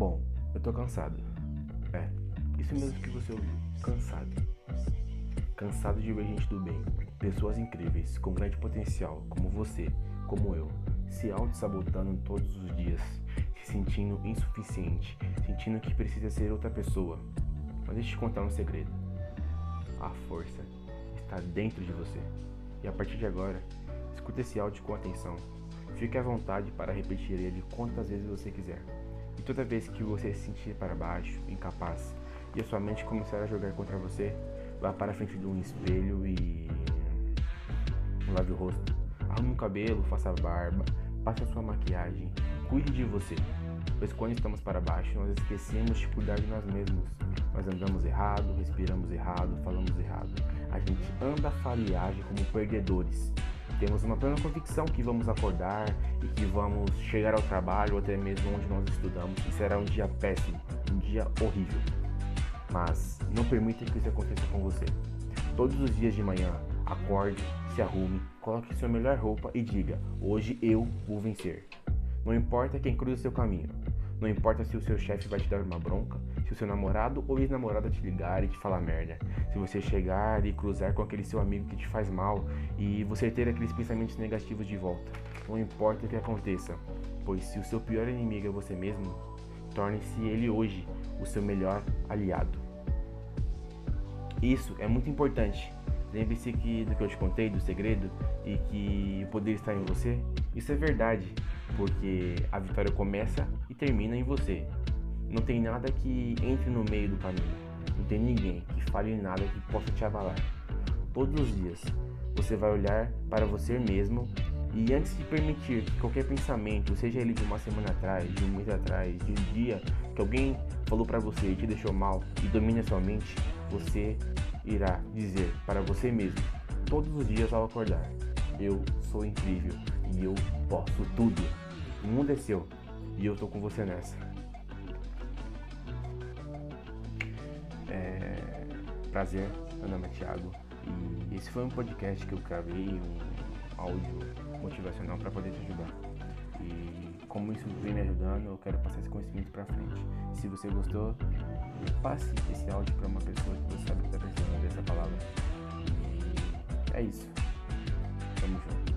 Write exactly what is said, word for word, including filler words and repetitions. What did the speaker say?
Bom, eu tô cansado. É, isso mesmo que você ouviu. Cansado. Cansado de ver gente do bem, pessoas incríveis, com grande potencial, como você, como eu, se auto-sabotando todos os dias, se sentindo insuficiente, sentindo que precisa ser outra pessoa. Mas deixa eu te contar um segredo. A força está dentro de você. E a partir de agora, escuta esse áudio com atenção. Fique à vontade para repetir ele quantas vezes você quiser. E toda vez que você se sentir para baixo, incapaz, e a sua mente começar a jogar contra você, vá para a frente de um espelho e lave o rosto. Arrume o cabelo, faça a barba, passe a sua maquiagem, cuide de você. Pois quando estamos para baixo, nós esquecemos de cuidar de nós mesmos. Nós andamos errado, respiramos errado, falamos errado. A gente anda falha e age como perdedores. Temos uma plena convicção que vamos acordar e que vamos chegar ao trabalho ou até mesmo onde nós estudamos e será um dia péssimo, um dia horrível. Mas não permita que isso aconteça com você. Todos os dias de manhã, acorde, se arrume, coloque sua melhor roupa e diga: hoje eu vou vencer. Não importa quem cruza seu caminho. Não importa se o seu chefe vai te dar uma bronca, se o seu namorado ou ex-namorada te ligar e te falar merda, se você chegar e cruzar com aquele seu amigo que te faz mal e você ter aqueles pensamentos negativos de volta. Não importa o que aconteça, pois se o seu pior inimigo é você mesmo, torne-se ele hoje o seu melhor aliado. Isso é muito importante. Lembre-se que do que eu te contei, do segredo, e que o poder está em você. Isso é verdade, porque a vitória começa e termina em você. Não tem nada que entre no meio do caminho. Não tem ninguém que fale nada que possa te abalar. Todos os dias você vai olhar para você mesmo e antes de permitir que qualquer pensamento, seja ele de uma semana atrás, de um mês atrás, de um dia que alguém falou para você e te deixou mal e domine a sua mente, você irá dizer para você mesmo, todos os dias ao acordar: eu sou incrível e eu posso tudo. O mundo é seu e eu tô com você nessa. É... Prazer, meu nome é Thiago e esse foi um podcast que eu gravei, um áudio motivacional para poder te ajudar. E como isso vem me ajudando, eu quero passar esse conhecimento para frente. Se você gostou, passe esse áudio para uma pessoa que você sabe que está precisando dessa palavra. E é isso. Tamo junto.